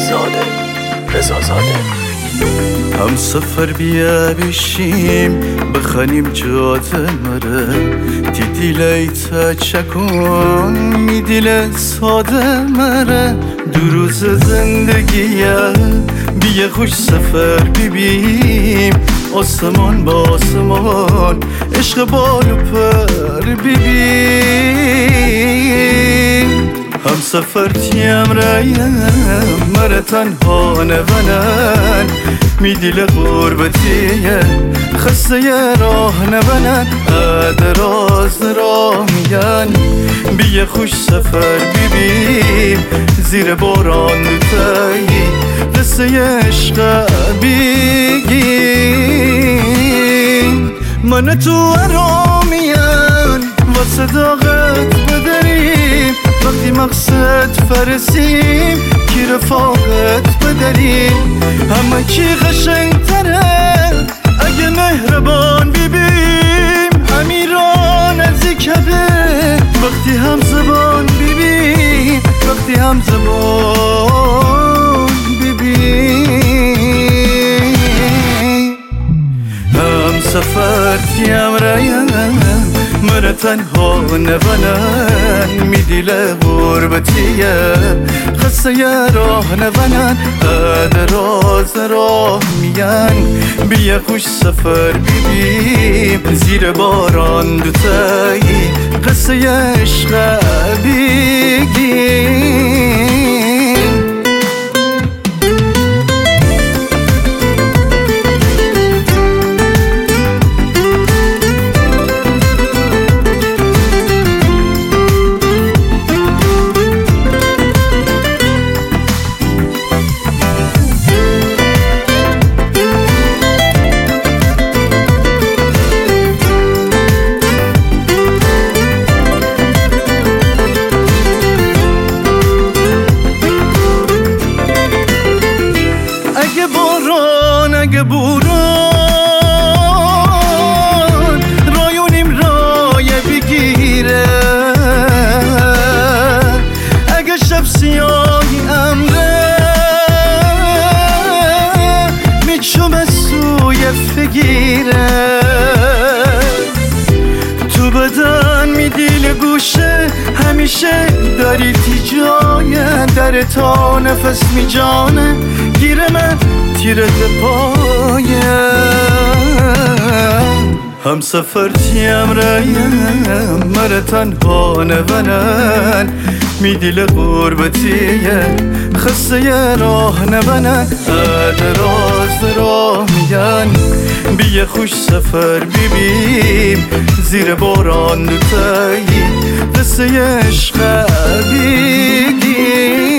رضا زاده. هم سفر بیا بشیم بخنیم جاده مره دیدیلی تا چکن می دل ساده مره دو روز زندگیه بیا خوش سفر ببیم آسمان با آسمان عشق بال و پر ببین هم سفر تیم رایم مره تنها نبنن می دل غربتیه خسته راه نبنن دراز راه میگن بیا خوش سفر ببین زیر باران دوتایی قصه عشق بگین من تو ارامین و صداقت بدریم وقتی مقصد فرسیم کی رفاقت بدریم همه کی قشنگتره اگه مهربان ببین امیران نزدیکه وقتی هم زبان ببین وقتی هم زبان ببین هم سفر تیم رایم مره تنها نبنن می دل غربتیه خسته راه نبنن دراز راه میگن بیا خوش سفر ببین زیر باران دوتایی قصه عشق بگین اگه بوران رایونیم رایه بگیره اگه شب سیاهی امره میچومه سوی فگیره تو بدن میدیل گوشه همیشه داری تی جایه در تا نفس میجانه گیره من تیره پایه هم سفر تیم رایم مره تنها نبنن می دل غربتیه خسته راه نبنن دراز راه میگن بیا خوش سفر ببین زیر باران دوتایی قصه عشق بگین